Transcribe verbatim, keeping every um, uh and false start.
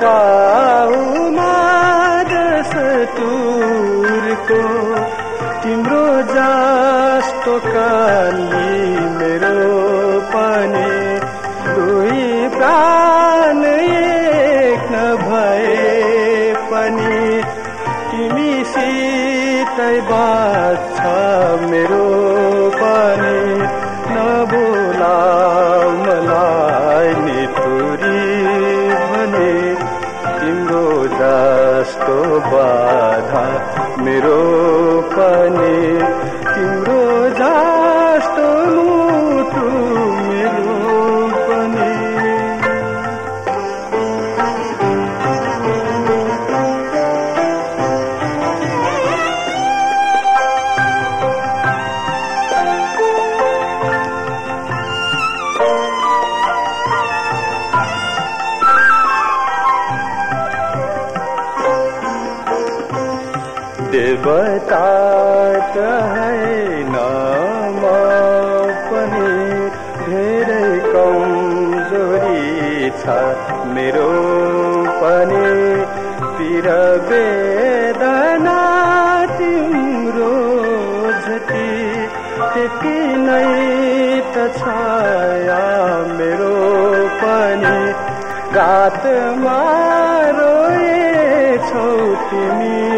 टाउमा दस्तुरको तिम्रो जस्तो काली मेरो पनि दुई प्राण एक नभए पनि तिमीसितै बाँच्छ मेरो पनि नबोलाऊ मलाई निठुरी भने तिम्रो जस्तो बाधा मेरो पनि तिम्रो जस्तो मुटु मेरो पनि देवता त हैन म पनि धेरै कमजोरी छ मेरो पनि पीर वेदना तिम्रो जति त्यति नै त छाया मेरो पनि रातमा रोएछौ तिमी